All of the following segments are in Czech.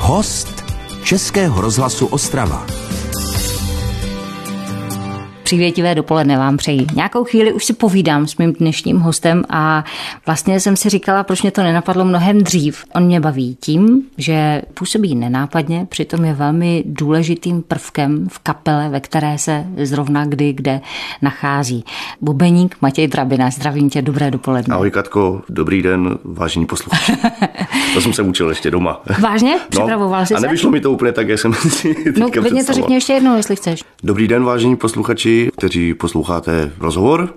Host Českého rozhlasu Ostrava. Přívětivé dopoledne vám přeji. Nějakou chvíli už si povídám s mým dnešním hostem a vlastně jsem si říkala, proč mě to nenapadlo mnohem dřív. On mě baví tím, že působí nenápadně, přitom je velmi důležitým prvkem v kapele, ve které se zrovna kde nachází. Bubeník Matěj Drabina. Zdravím tě, dobré dopoledne. Ahoj Katko, dobrý den, vážení posluchači. To jsem se učil ještě doma. Vážně? Připravoval jsi se? A nevyšlo mi to úplně tak, jak jsem si No, klidně to řekni ještě jednou, jestli chceš. Dobrý den, vážení posluchači, kteří posloucháte rozhovor.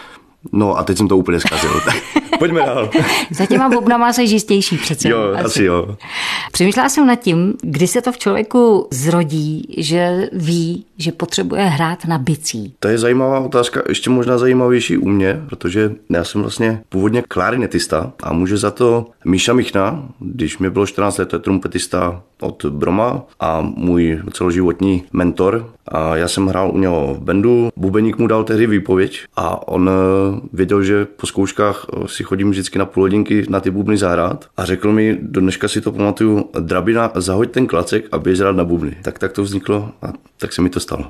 No a teď jsem to úplně zkazil. Pojďme dál. Za těma bubnama jsi jistější přece. Jo, asi jo. Přemýšlela jsem nad tím, kdy se to v člověku zrodí, že ví, že potřebuje hrát na bicí. To je zajímavá otázka, ještě možná zajímavější u mě, protože já jsem vlastně původně klarinetista a může za to Míša Michna, když mi bylo 14 let, to je trumpetista od Broma a můj celoživotní mentor. A já jsem hrál u něho v bandu, bubeník mu dal tehdy výpověď a on věděl, že po zkouškách si chodím vždycky na půl hodinky na ty bubny zahrát a řekl mi, do dneška si to pamatuju, Drabina, zahoď ten klacek a běž hrát na bubny. Tak to vzniklo a tak se mi to stalo.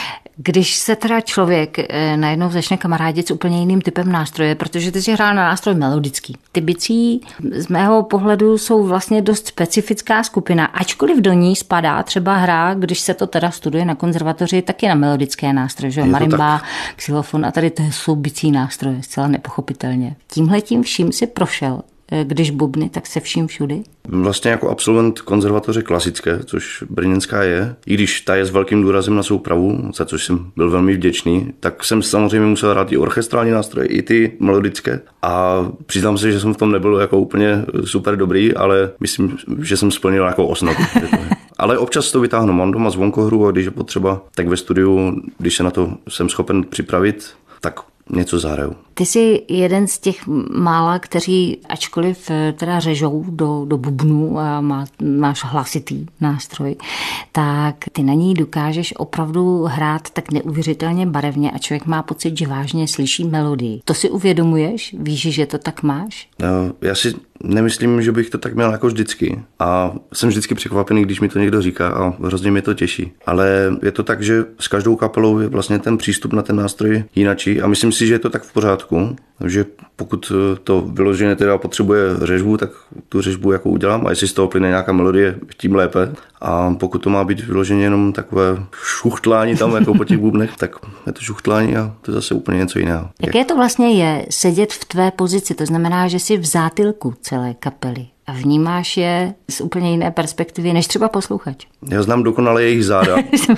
Když se teda člověk najednou začne kamarádit s úplně jiným typem nástroje, protože ty si hrál na nástroj melodický. Ty bicí z mého pohledu jsou vlastně dost specifická skupina, ačkoliv do ní spadá třeba hra, když se to teda studuje na konzervatoři, taky na melodické nástroje, že? Marimba, xylofon a tady to jsou bicí nástroje, zcela nepochopitelně. Tímhletím vším si prošel. Když bubny, tak se vším všudy? Vlastně jako absolvent konzervatoře klasické, což brněnská je, i když ta je s velkým důrazem na soupravu, za což jsem byl velmi vděčný, tak jsem samozřejmě musel hrát i orchestrální nástroje, i ty melodické. A přiznám se, že jsem v tom nebyl jako úplně super dobrý, ale myslím, že jsem splnil jako osnovu. Ale občas to vytáhnu, mám doma zvonkohru a když je potřeba, tak ve studiu, když se na to jsem schopen připravit, tak něco zahraju. Ty jsi jeden z těch mála, kteří ačkoliv teda řežou do bubnu a máš hlasitý nástroj, tak ty na ní dokážeš opravdu hrát tak neuvěřitelně barevně a člověk má pocit, že vážně slyší melodii. To si uvědomuješ? Víš, že to tak máš? Já si nemyslím, že bych to tak měl jako vždycky. A jsem vždycky překvapený, když mi to někdo říká a hrozně mě to těší. Ale je to tak, že s každou kapelou je vlastně ten přístup na ten nástroj jinačí a myslím si, že je to tak v pořádku, že pokud to vyloženě teda potřebuje řežbu, tak tu řežbu jako udělám a jestli z toho plyne nějaká melodie, tím lépe. A pokud to má být vyloženě jenom takové šuchtlání tam jako po těch bubnech, tak je to šuchtlání a to je zase úplně něco jiného. Jaké to vlastně je sedět v tvé pozici? To znamená, že jsi v zátylku celé kapely a vnímáš je z úplně jiné perspektivy, než třeba posluchač. Já znám dokonale jejich záda,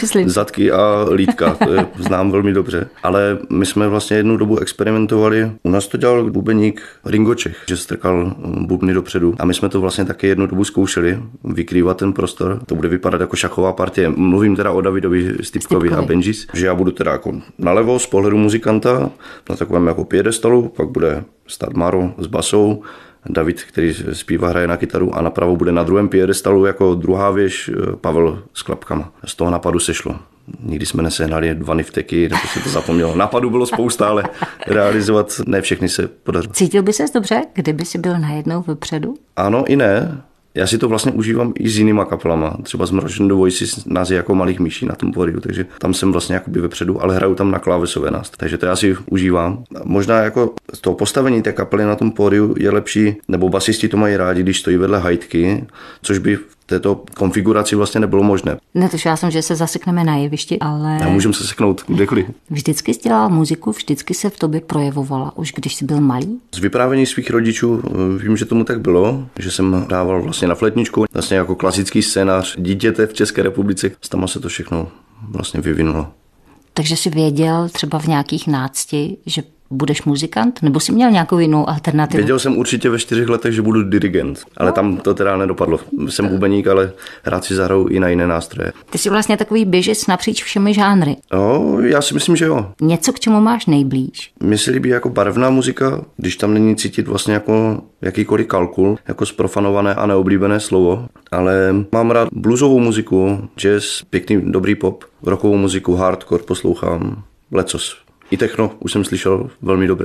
zadky a lítka, to je, znám velmi dobře. Ale my jsme vlastně jednu dobu experimentovali. U nás to dělal bubeník Ringo Čech, že strkal bubny dopředu. A my jsme to vlastně taky jednu dobu zkoušeli, vykrývat ten prostor. To bude vypadat jako šachová partie. Mluvím teda o Davidovi Stipkovi a Benjis, že já budu teda jako nalevo z pohledu muzikanta, na takovém jako piedestalu, pak bude stát Maro s basou, David, který zpívá, hraje na kytaru a napravo bude na druhém piedestalu jako druhá věž Pavel s klapkama. Z toho napadu se šlo. Nikdy jsme nesehnali 2 nifteky, nebo se to zapomnělo. Napadů bylo spousta, ale realizovat ne všechny se podařilo. Cítil by ses dobře, kdyby si byl najednou vepředu? Ano i ne. Já si to vlastně užívám i s jinýma kapelama. Třeba z Mrožen do Voices nás je jako malých myší na tom pódiu, takže tam jsem vlastně jakoby vepředu, ale hraju tam na klávesové nástroje. Takže to já si užívám. Možná jako z toho postavení té kapely na tom pódiu je lepší, nebo basisti to mají rádi, když stojí vedle hajtky, což by v této konfiguraci vlastně nebylo možné. Ne, to já jsem, že se zasekneme na jevišti, ale... Já můžeme se seknout kdekoliv. Vždycky jsi dělal muziku, vždycky se v tobě projevovala, už když jsi byl malý? Z vyprávění svých rodičů vím, že tomu tak bylo, že jsem dával vlastně na flétničku, vlastně jako klasický scénář dítěte v České republice. Tam se to všechno vlastně vyvinulo. Takže jsi věděl třeba v nějakých nácti, že budeš muzikant? Nebo jsi měl nějakou jinou alternativu? Věděl jsem určitě ve 4 letech, že budu dirigent, ale tam to teda nedopadlo. Jsem bubeník, ale rád si zahraju i na jiné nástroje. Ty jsi vlastně takový běžec napříč všemi žánry. No, já si myslím, že jo. Něco, k čemu máš nejblíž? Mně se líbí jako barevná muzika, když tam není cítit vlastně jako jakýkoliv kalkul, jako zprofanované a neoblíbené slovo, ale mám rád bluesovou muziku, jazz, pěkný dobrý pop, rockovou muziku, hardcore poslouchám, lecos. I techno už jsem slyšel velmi dobré.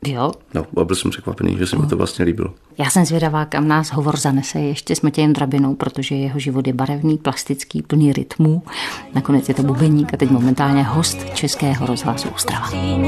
Jo? No, a byl jsem překvapený, že se mi to vlastně líbilo. Já jsem zvědavá, kam nás hovor zanese ještě s Matějem Drabinou, protože jeho život je barevný, plastický, plný rytmů. Nakonec je to bubeník a teď momentálně host Českého rozhlasu Ostrava.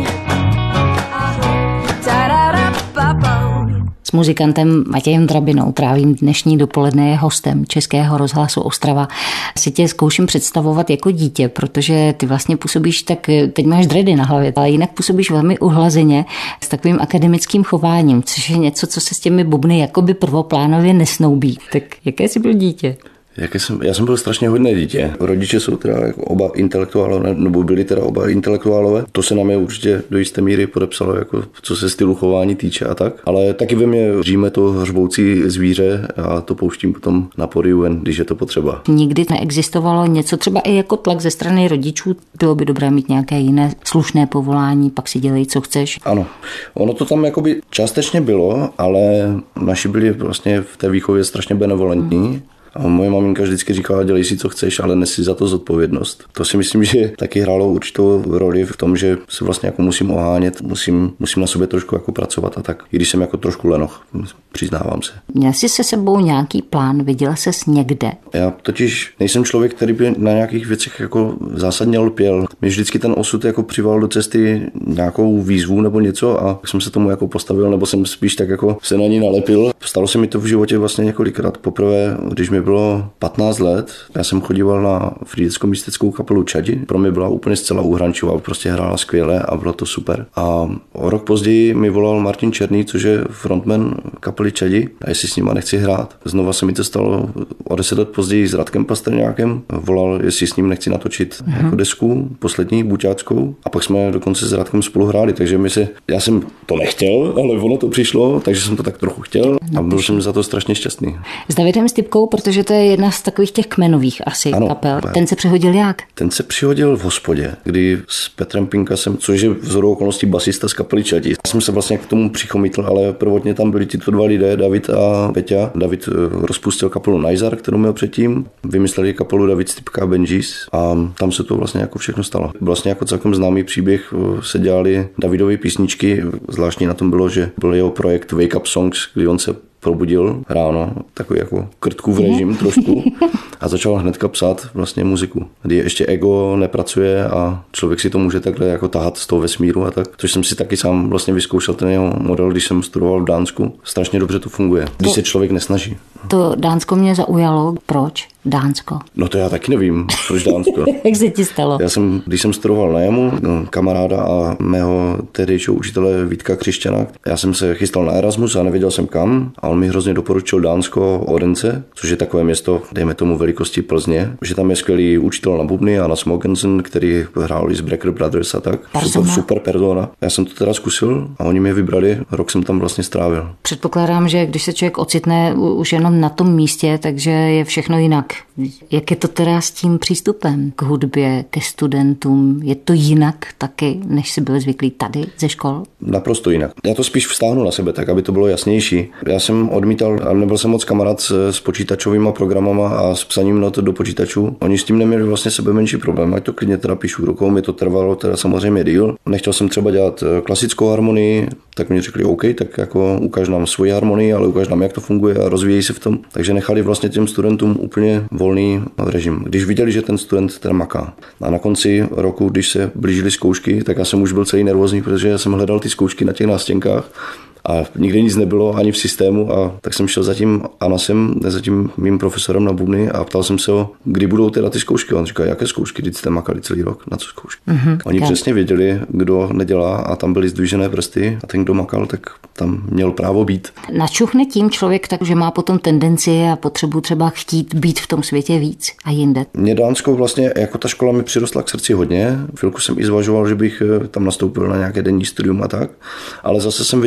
S muzikantem Matějem Drabinou trávím dnešní dopoledne, je hostem Českého rozhlasu Ostrava. Si tě zkouším představovat jako dítě, protože ty vlastně působíš tak, teď máš dready na hlavě, ale jinak působíš velmi uhlazeně s takovým akademickým chováním, což je něco, co se s těmi bubny jakoby prvoplánově nesnoubí. Tak jaké jsi byl dítě? Já jsem byl strašně hodné dítě. Rodiče jsou teda oba intelektuálové, nebo byli teda oba intelektuálové. To se na mě určitě do jisté míry podepsalo, jako co se stylu chování týče a tak. Ale taky ve mně žijeme to hřboucí zvíře a to pouštím potom na pódiu ven, když je to potřeba. Nikdy neexistovalo něco, třeba i jako tlak ze strany rodičů, bylo by dobré mít nějaké jiné slušné povolání, pak si dělej, co chceš. Ano, ono to tam jakoby částečně bylo, ale naši byli vlastně v té výchově strašně benevolentní. A moje maminka vždycky říkala, dělej si, co chceš, ale nesi za to zodpovědnost. To si myslím, že taky hrálo určitou roli v tom, že se vlastně jako musím ohánět, musím na sobě trošku jako pracovat a tak. I když jsem jako trošku lenoch, přiznávám se. Měl jsi se sebou nějaký plán, viděl ses někde? Já totiž nejsem člověk, který by na nějakých věcech jako zásadně lpěl. Mě vždycky ten osud jako přival do cesty nějakou výzvu nebo něco a jsem se tomu jako postavil, nebo jsem spíš tak jako se na ní nalepil. Stalo se mi to v životě vlastně několikrát. Poprvé, když mi bylo 15 let, já jsem chodíval na frýdecko-místeckou kapelu Čadi. Pro mě byla úplně zcela uhrančová, prostě hrála skvěle a bylo to super. A o rok později mi volal Martin Černý, což je frontman kapely Čadi, a jestli s nima nechci hrát. Znova se mi to stalo o 10 let později s Radkem Pastrňákem. Volal, jestli s ním nechci natočit jako desku, poslední buťáckou. A pak jsme dokonce s Radkem spolu hráli, takže já jsem to nechtěl, ale ono to přišlo, takže jsem to tak trochu chtěl a byl jsem za to strašně šťastný. S Davidem Stypkou, protože to je jedna z takových těch kmenových asi kapel. Ten se přihodil jak? Ten se přihodil v hospodě, kdy s Petrem Pinkasem, což je vzoru okolností basista z kapely Čadi. Já jsem se vlastně k tomu přichomítl, ale prvotně tam byli tyto dva lidé, David a Peťa. David rozpustil kapelu Najzar, kterou měl předtím. Vymysleli kapelu David Stypka a Benjis a tam se to vlastně jako všechno stalo. Vlastně jako celkem známý příběh, se dělali Davidovy písničky. Zvláštní na tom bylo, že byl jeho projekt Wake Up Songs, kdy on se probudil ráno, takový jako krtkův režim trošku a začal hnedka psát vlastně muziku, kdy ještě ego nepracuje a člověk si to může takhle jako tahat z toho vesmíru a tak, což jsem si taky sám vlastně vyzkoušel ten jeho model, když jsem studoval v Dánsku. Strašně dobře to funguje, když se člověk nesnaží. To Dánsko mě zaujalo. Proč Dánsko? No to já taky nevím, proč Dánsko. Jak se ti stalo? Když jsem studoval na JAMu, kamaráda a mého tehdejšího učitele Vítka Křišťana, já jsem se chystal na Erasmus a nevěděl jsem kam a on mi hrozně doporučil Dánsko Odense, což je takové město, dejme tomu velikosti Plzně, že tam je skvělý učitel na bubny, Anas Mogensen, který hrál i z Brecker Brothers a tak. Super persona. Já jsem to teda zkusil a oni mě vybrali, rok jsem tam vlastně strávil. Předpokládám, že když se člověk ocitne už jenom na tom místě, takže je všechno jinak. Jak je to teda s tím přístupem k hudbě, ke studentům? Je to jinak taky, než jsi byl zvyklý tady ze škol? Naprosto jinak. Já to spíš vztáhnu na sebe, tak aby to bylo jasnější. Já jsem odmítal, a nebyl jsem moc kamarád s počítačovými programama a s psaním not do počítačů. Oni s tím neměli vlastně sebe menší problém, ať to klidně teda píšu rukou, mi to trvalo teda samozřejmě díl. Nechtěl jsem třeba dělat klasickou harmonii, tak mi řekli OK, tak jako ukáž nám svoji harmonii, ale ukáž nám, jak to funguje a rozvíjí se v tom. Takže nechali vlastně těm studentům úplně volný režim. Když viděli, že ten student teda maká. A na konci roku, když se blížily zkoušky, tak já jsem už byl celý nervózní, protože já jsem hledal ty zkoušky na těch nástěnkách a nikde nic nebylo ani v systému a tak jsem šel za tím Anasem, za tím mým profesorem na bubny a ptal jsem se ho, kdy budou teda ty zkoušky. On říkal, jaké zkoušky, když jste makali celý rok, na co zkoušky. Oni přesně věděli, kdo nedělá a tam byly zdvižené prsty a ten, kdo makal, tak tam měl právo být. Načuchne tím člověk tak, že má potom tendenci a potřebu třeba chtít být v tom světě víc a jinde? Mě Dánsko vlastně, jako ta škola mi přirostla k srdci hodně. Chvilku jsem i zvažoval, že bych tam nastoupil na nějaké denní studium a tak, ale zase jsem viděl, že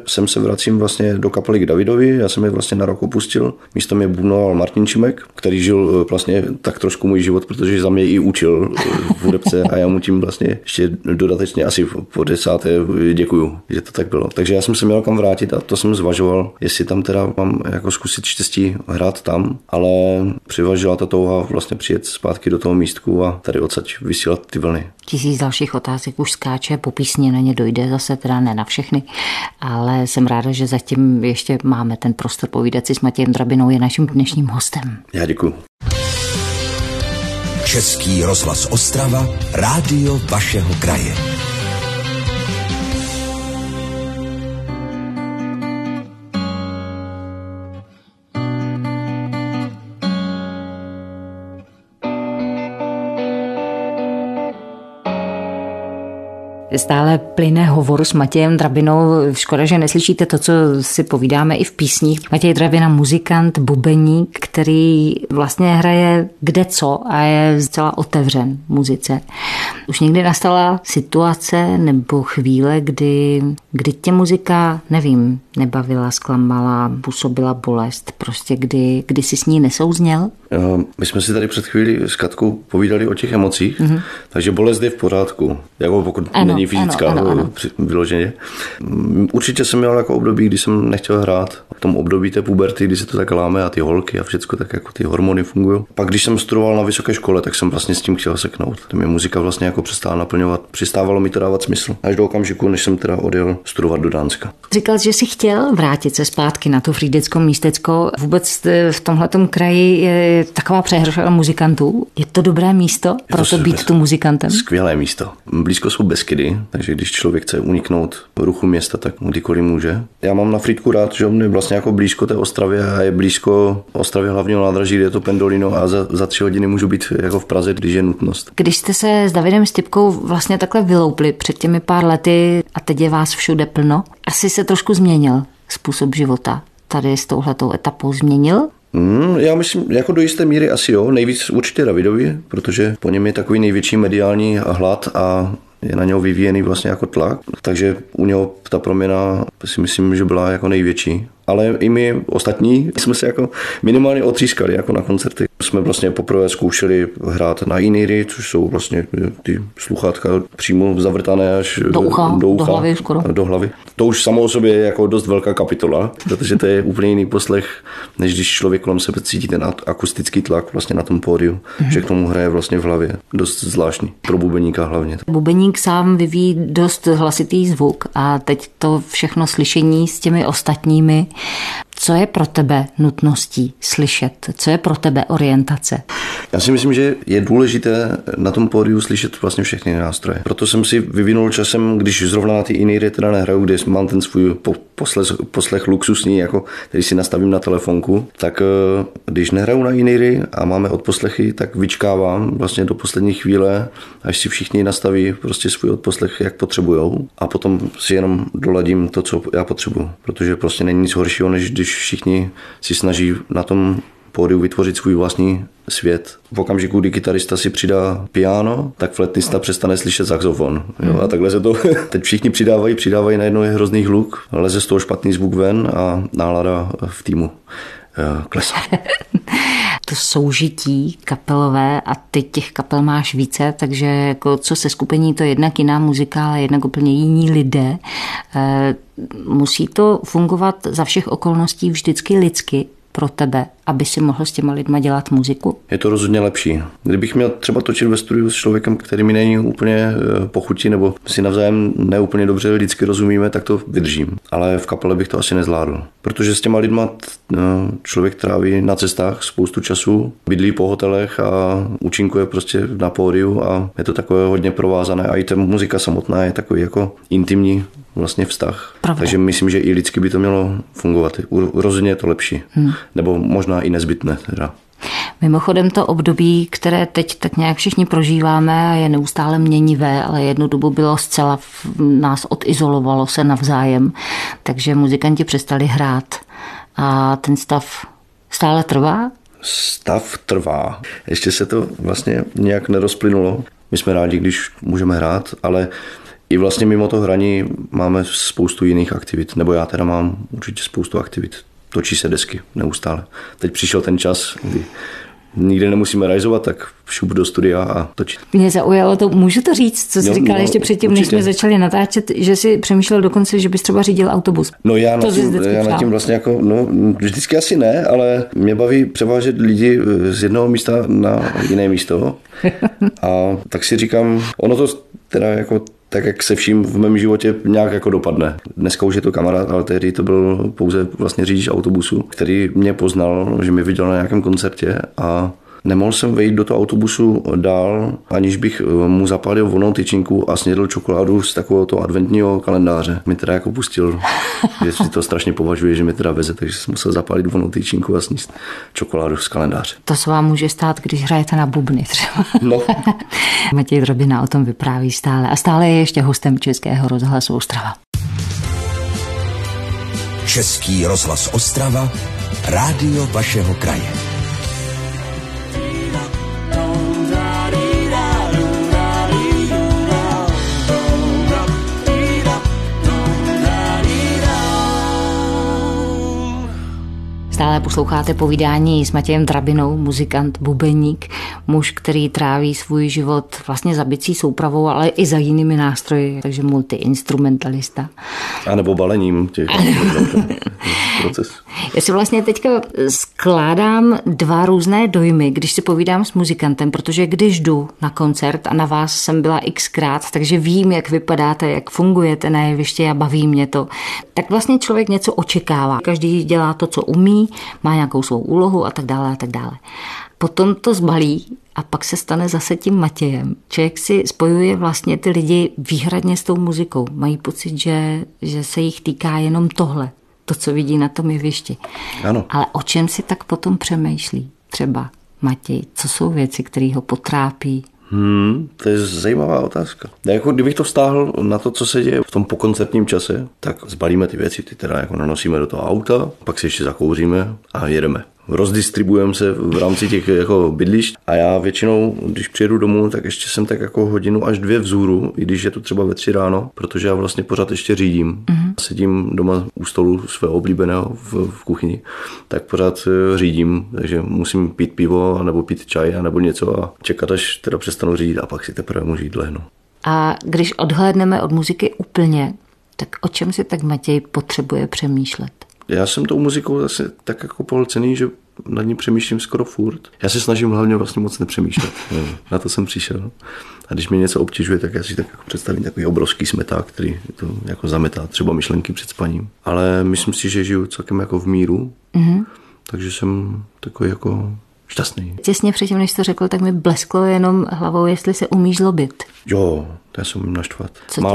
sem se vracím vlastně do kapely k Davidovi, já jsem je vlastně na rok opustil. Místo mě bubnoval Martin Čimek, který žil vlastně tak trošku můj život, protože za mě i učil v hudebce a já mu tím vlastně ještě dodatečně asi po 10. děkuju, že to tak bylo. Takže já jsem se měl kam vrátit a to jsem zvažoval, jestli tam teda mám jako zkusit štěstí hrát tam, ale přivažila ta touha vlastně přijet zpátky do toho místku a tady odsaď vysílat ty vlny. 1000 dalších otázek už skáče, po písni na ně dojde, zase teda ne na všechny, ale jsem ráda, že zatím ještě máme ten prostor povídat si s Matějem Drabinou, je naším dnešním hostem. Já děkuju. Český rozhlas Ostrava, rádio vašeho kraje. Stále plyne hovor s Matějem Drabinou. Škoda, že neslyšíte to, co si povídáme i v písních. Matěj Drabina, muzikant, bubeník, který vlastně hraje kde co a je zcela otevřen muzice. Už někdy nastala situace nebo chvíle, kdy tě muzika, nevím, nebavila, zklamala, působila bolest, prostě kdy jsi s ní nesouzněl? My jsme si tady před chvílí s Katkou povídali o těch emocích, takže bolest je v pořádku, jako pokud není fyzická vyloženě. Určitě jsem měl jako období, kdy jsem nechtěl hrát. V tom období té puberty, kdy se to tak láme a ty holky a všechno tak jako ty hormony fungují. Pak když jsem studoval na vysoké škole, tak jsem vlastně s tím chtěl seknout. To mě muzika vlastně jako přestala naplňovat. Přestávalo mi to dávat smysl. Až do okamžiku, než jsem teda odjel studovat do Dánska. Říkal, že jsi chtěl vrátit se zpátky na to Frýdecko místecko. Vůbec v tomhletom kraji je taková přehršela muzikantů. Je to dobré místo pro to být tu muzikantem? Skvělé místo. Blízko jsou Beskydy, takže když člověk chce uniknout ruchu města, tak kdykoliv může. Já mám na Frýdku rád, že on je vlastně jako blízko té Ostravě a je blízko Ostravě hlavního nádraží, kde je to Pendolino a za 3 hodiny můžu být jako v Praze, když je nutnost. Když jste se s Davidem Stipkou vlastně takhle vyloupli před těmi pár lety a teď je vás všude plno, asi se trošku změnil způsob života. Tady s touhletou etapou změnil? Já myslím, jako do jisté míry asi jo, nejvíc určitě Davidovi, protože po něm je takový největší mediální hlad a je na něho vyvíjený vlastně jako tlak, takže u něho ta proměna si myslím, že byla jako největší. Ale i my ostatní jsme se jako minimálně otřískali jako na koncerty. Jsme vlastně poprvé zkoušeli hrát na in-eary, což jsou vlastně ty sluchátka přímo zavrtané až do ucha, do hlavy skoro. Do hlavy. To už samo o sobě je jako dost velká kapitola, protože to je úplně jiný poslech, než když člověk kolem sebe cítí ten akustický tlak vlastně na tom pódiu, že k tomu hraje vlastně v hlavě. Dost zvláštní, pro bubeníka hlavně. Bubeník sám vyvíjí dost hlasitý zvuk a teď to všechno slyšení s těmi ostatními. Co je pro tebe nutností slyšet? Co je pro tebe orientace? Já si myslím, že je důležité na tom pódiu slyšet vlastně všechny nástroje. Proto jsem si vyvinul časem, když zrovna na ty in-eary teda nehraju, kde mám ten svůj poslech luxusní, jako který si nastavím na telefonku, tak když nehraju na in-eary a máme odposlechy, tak vyčkávám vlastně do poslední chvíle, až si všichni nastaví prostě svůj odposlech, jak potřebujou, a potom si jenom doladím to, co já potřebuju, protože prostě není nic horšího, než když všichni si snaží na tom pódiu vytvořit svůj vlastní svět. V okamžiku, kdy kytarista si přidá piano, tak flétnista přestane slyšet saxofon. Jo? A takhle se to teď všichni přidávají, najednou je hrozný hluk, leze z toho špatný zvuk ven a nálada v týmu klesá. To soužití kapelové a ty těch kapel máš více, takže jako co se skupení, to je jednak jiná muzika, ale jednak úplně jiní lidé. Musí to fungovat za všech okolností vždycky lidsky pro tebe, aby si mohl s těma lidma dělat muziku? Je to rozhodně lepší. Kdybych měl třeba točit ve studiu s člověkem, který mi není úplně po chuti, nebo si navzájem neúplně dobře lidsky rozumíme, tak to vydržím. Ale v kapele bych to asi nezvládl. Protože s těma lidma člověk tráví na cestách spoustu času, bydlí po hotelech a účinkuje prostě na pódiu a je to takové hodně provázané. A i ta muzika samotná je takový jako intimní vlastně vztah. Pravda. Takže myslím, že i lidsky by to mělo fungovat. Rozhodně je to lepší. Nebo možná i nezbytné. Teda. Mimochodem to období, které teď tak nějak všichni prožíváme, je neustále měnivé, ale jednu dobu bylo zcela, nás odizolovalo se navzájem, takže muzikanti přestali hrát. A ten stav stále trvá? Stav trvá. Ještě se to vlastně nějak nerozplynulo. My jsme rádi, když můžeme hrát, ale I vlastně mimo to hraní máme spoustu jiných aktivit, nebo já teda mám určitě spoustu aktivit. Točí se desky neustále. Teď přišel ten čas, kdy nikde nemusíme realizovat, tak šup do studia a točit. Mě zaujalo to, můžu to říct, co jsi říkal ještě předtím, určitě. Než jsme začali natáčet, že jsi přemýšlel dokonce, že bys třeba řídil autobus. No já nad tím vlastně jako, vždycky asi ne, ale mě baví převážet lidi z jednoho místa na jiné místo. A tak si říkám, ono to teda jako tak, jak se vším v mém životě nějak jako dopadne. Dneska už je to kamarád, ale tehdy to byl pouze vlastně řidič autobusu, který mě poznal, že mě viděl na nějakém koncertě a nemohl jsem vejít do toho autobusu dál, aniž bych mu zapálil vonou tyčinku a snědl čokoládu z takového adventního kalendáře. Mi teda jako pustil, že si to strašně považuje, že mi teda veze, takže jsem musel zapálit vonou tyčinku a sníst čokoládu z kalendáře. To se vám může stát, když hrajete na bubny třeba. No. Matěj Drabina o tom vypráví stále a stále je ještě hostem Českého rozhlasu Ostrava. Český rozhlas Ostrava, rádio vašeho kraje. Stále posloucháte povídání s Matějem Drabinou, muzikant, bubeník, muž, který tráví svůj život vlastně za bicí soupravou, ale i za jinými nástroji, takže multiinstrumentalista. A nebo balením těch proces. Já si vlastně teďka skládám dva různé dojmy, když si povídám s muzikantem, protože když jdu na koncert a na vás jsem byla xkrát, takže vím, jak vypadáte, jak fungujete na jevišti a baví mě to, tak vlastně člověk něco očekává. Každý dělá to, co umí, má nějakou svou úlohu a tak dále a tak dále. Potom to zbalí a pak se stane zase tím Matějem. Člověk si spojuje vlastně ty lidi výhradně s tou muzikou. Mají pocit, že se jich týká jenom tohle, to, co vidí na tom jevišti. Ano. Ale o čem si tak potom přemýšlí třeba Matěj? Co jsou věci, které ho potrápí? To je zajímavá otázka. Jako kdybych to vztáhl na to, co se děje v tom pokoncertním čase, tak zbalíme ty věci, ty teda jako nanosíme do toho auta, pak si ještě zakouříme a jedeme. Rozdistribujeme se v rámci těch jako bydlišť a já většinou, když přijedu domů, tak ještě jsem tak jako hodinu až 2 vzhůru, i když je to třeba ve 3 ráno, protože já vlastně pořád ještě řídím. Sedím doma u stolu svého oblíbeného v kuchyni, tak pořád řídím, takže musím pít pivo nebo pít čaj nebo něco a čekat, až teda přestanu řídit a pak si teprve můžu jít lehnout. A když odhlédneme od muziky úplně, tak o čem si tak Matěj potřebuje přemýšlet? Já jsem tou muzikou zase tak jako polcený, že nad ní přemýšlím skoro furt. Já se snažím hlavně vlastně moc nepřemýšlet. Na to jsem přišel. A když mě něco obtěžuje, tak já si tak jako představím takový obrovský smeták, který to jako zametá třeba myšlenky před spaním. Ale myslím si, že žiju celkem jako v míru, takže jsem takový jako šťastný. Těsně předtím, než to řekl, tak mi blesklo jenom hlavou, jestli se umíš zlobit. Jo, já se umím naštvat.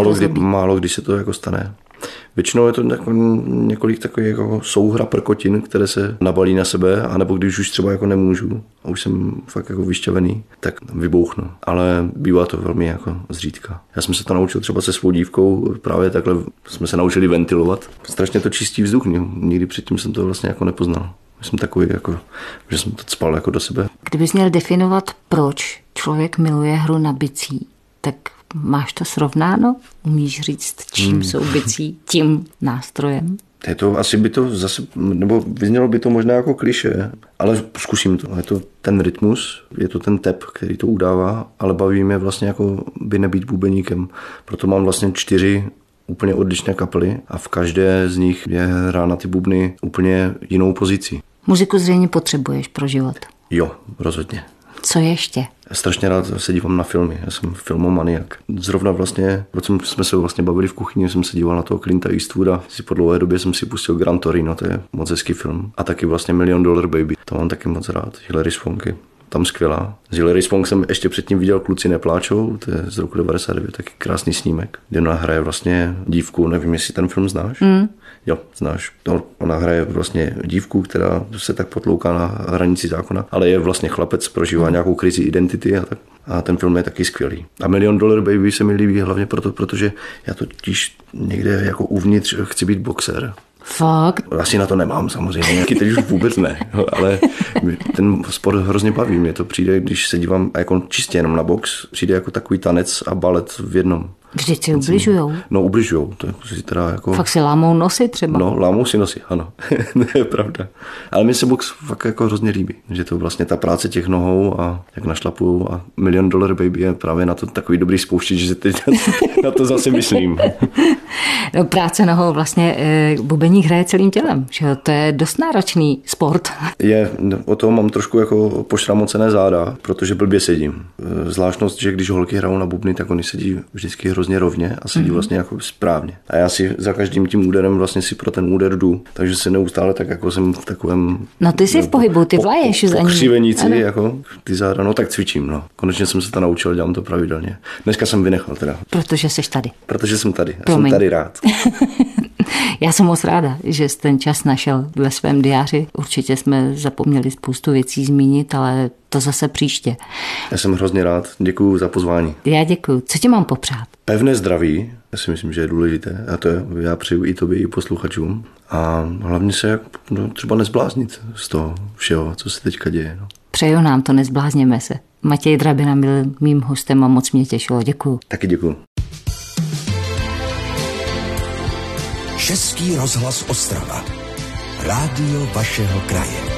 Málo kdy se to jako stane. Většinou je to několik takových jako souhra prkotin, které se nabalí na sebe, anebo když už třeba jako nemůžu a už jsem fakt jako vyšťavený, tak vybouchnu. Ale bývá to velmi jako zřídka. Já jsem se to naučil třeba se svou dívkou, právě takhle jsme se naučili ventilovat. Strašně to čistý vzduch, nikdy předtím jsem to vlastně jako nepoznal. Jsem takový, jako, že jsem to cpal jako do sebe. Kdybys měl definovat, proč člověk miluje hru na bicí, tak máš to srovnáno? Umíš říct, čím jsou bicí tím nástrojem? Je to, asi by to zase, nebo vyznělo by to možná jako klišé, ale zkusím to. Je to ten rytmus, je to ten tep, který to udává, ale baví mě vlastně jako by nebýt bubeníkem. Proto mám vlastně 4 úplně odlišné kapely a v každé z nich je hrána ty bubny úplně jinou pozicí. Muziku zřejmě potřebuješ pro život. Jo, rozhodně. Co ještě? Já strašně rád se dívám na filmy, já jsem filmomaniak. Zrovna vlastně, protože jsme se vlastně bavili v kuchyni, jsem se díval na toho Clinta Eastwooda. Po dlouhé době jsem si pustil Gran Torino, to je moc hezký film. A taky vlastně $1 Million Baby, to mám taky moc rád. Hilary Swank je tam skvělá. Z Hilary Swank jsem ještě předtím viděl Kluci nepláčou, to je z roku 99, taky krásný snímek, kde ona hraje vlastně dívku, nevím, jestli ten film znáš. Jo, znáš. Ona hraje vlastně dívku, která se tak potlouká na hranici zákona, ale je vlastně chlapec, prožívá nějakou krizi identity a tak. A ten film je taky skvělý. A $1 Million Baby se mi líbí hlavně proto, protože já totiž někde jako uvnitř chci být boxer. Fakt? Asi na to nemám samozřejmě, teď už vůbec ne, ale ten sport hrozně baví. Mně to přijde, když se dívám jako čistě jenom na box, přijde jako takový tanec a balet v jednom. Vždyť si ubližujou. No ubližujou, to je teda jako... Fakt si lámou nosy třeba. No, lámou si nosy, ano, to je pravda. Ale mi se box fakt jako hrozně líbí, že to vlastně ta práce těch nohou a jak našlapujou a $1 Million Baby je právě na to takový dobrý spouštěč, že teď na to zase myslím. No, práce nohou vlastně bubeník hraje celým tělem, že to je dost náročný sport. O toho mám trošku jako pošramocené záda, protože blbě sedím. Zvláštnost, že když holky hrajou na bubny, tak oni sedí vždycky hrozně rovně a sedí vlastně jako správně. A já si za každým tím úderem vlastně si pro ten úder jdu, takže se neustále tak jako jsem v takovém... No ty jsi v pohybu, ty vlaješ za ním. Pokřivenici, jako ty záda, no tak cvičím, no. Konečně jsem se to naučil, dělám to pravidelně. Dneska jsem vynechal teda. Protože jsi tady. Protože jsem tady. Já jsem tady rád. Já jsem moc ráda, že jsi ten čas našel ve svém diáři. Určitě jsme zapomněli spoustu věcí zmínit, ale to zase příště. Já jsem hrozně rád. Děkuju za pozvání. Já děkuju. Co ti mám popřát? Pevné zdraví, já si myslím, že je důležité. A to já přeju i tobě, i posluchačům. A hlavně se třeba nezbláznit z toho všeho, co se teďka děje. No. Přeju nám to, nezblázněme se. Matěj Drabina byl mým hostem a moc mě těšilo. Děkuju. Taky děkuju. Český rozhlas Ostrava. Rádio vašeho kraje.